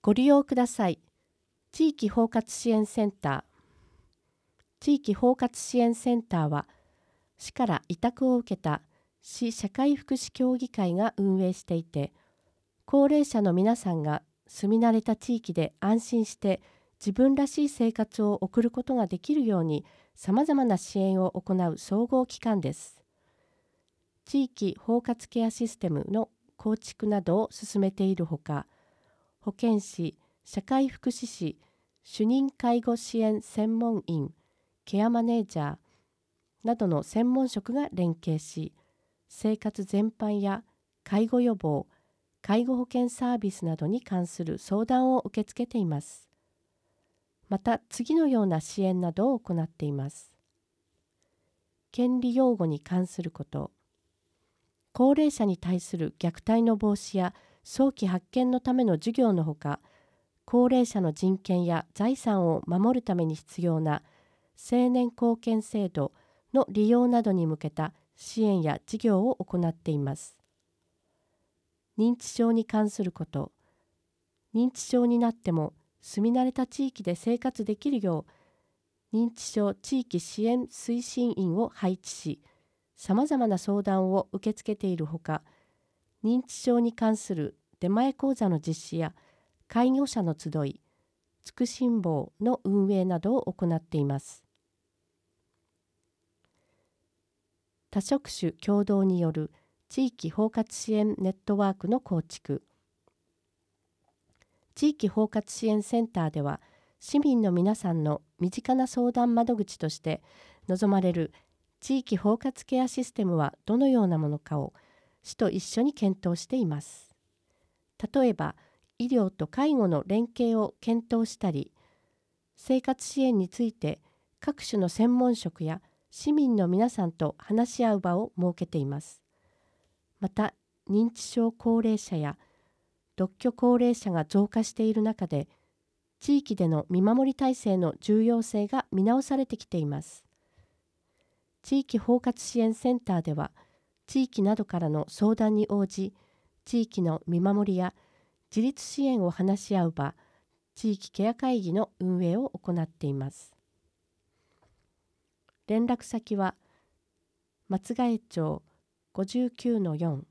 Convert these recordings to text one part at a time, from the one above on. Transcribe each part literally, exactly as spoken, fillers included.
ご利用ください。地域包括支援センター。地域包括支援センターは、市から委託を受けた市社会福祉協議会が運営していて、高齢者の皆さんが住み慣れた地域で安心して自分らしい生活を送ることができるように、さまざまな支援を行う総合機関です。地域包括ケアシステムの構築などを進めているほか、保健師、社会福祉士、主任介護支援専門員、ケアマネージャーなどの専門職が連携し、生活全般や介護予防、介護保険サービスなどに関する相談を受け付けています。また、次のような支援などを行っています。権利擁護に関すること。高齢者に対する虐待の防止や早期発見のための授業のほか、高齢者の人権や財産を守るために必要な青年貢献制度の利用などに向けた支援や事業を行っています。認知症に関すること。認知症になっても住み慣れた地域で生活できるよう、認知症地域支援推進員を配置し、さまざまな相談を受け付けているほか、認知症に関する出前講座の実施や介護者の集い、つくしんぼうの運営などを行っています。多職種共同による地域包括支援ネットワークの構築。地域包括支援センターでは、市民の皆さんの身近な相談窓口として望まれる地域包括ケアシステムはどのようなものかを市と一緒に検討しています。例えば、医療と介護の連携を検討したり、生活支援について各種の専門職や市民の皆さんと話し合う場を設けています。また、認知症高齢者や独居高齢者が増加している中で、地域での見守り体制の重要性が見直されてきています。地域包括支援センターでは、地域などからの相談に応じ、地域の見守りや自立支援を話し合う場、地域ケア会議の運営を行っています。連絡先は、松ヶ江町 ごじゅうきゅうのよん、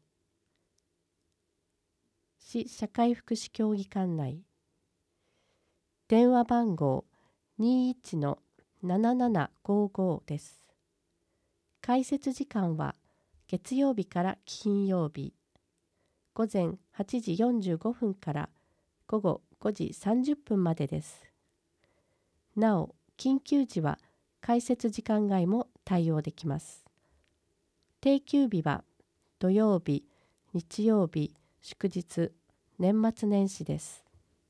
市社会福祉協議館内、電話番号 にじゅういちのななななごご です。開設時間は月曜日から金曜日、午前はちじよんじゅうごふんから午後ごじさんじゅっぷんまでです。なお、緊急時は開設時間外も対応できます。定休日は土曜日、日曜日、祝日、年末年始です。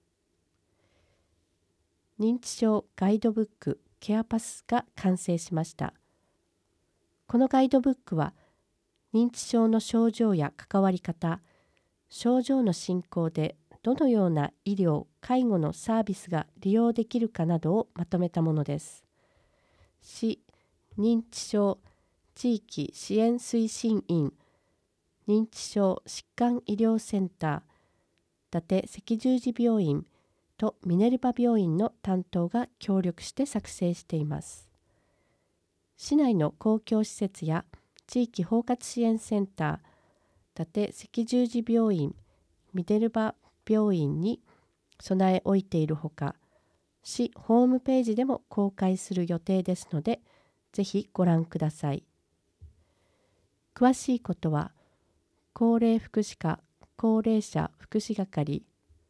認知症ガイドブックケアパスが完成しました。このガイドブックは、認知症の症状や関わり方、症状の進行でどのような医療・介護のサービスが利用できるかなどをまとめたものです。市認知症地域支援推進員、認知症疾患医療センター、伊達赤十字病院とミネルバ病院の担当が協力して作成しています。市内の公共施設や地域包括支援センター、伊達赤十字病院、ミネルバ病院に備え置いているほか、市ホームページでも公開する予定ですので、ぜひご覧ください。詳しいことは、高齢福祉課高齢者福祉係、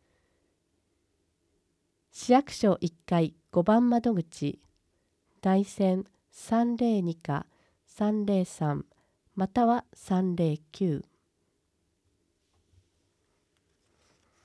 市役所いっかいごばん窓口、内線さんぜろにかさんぜろさんまたはさんぜろきゅう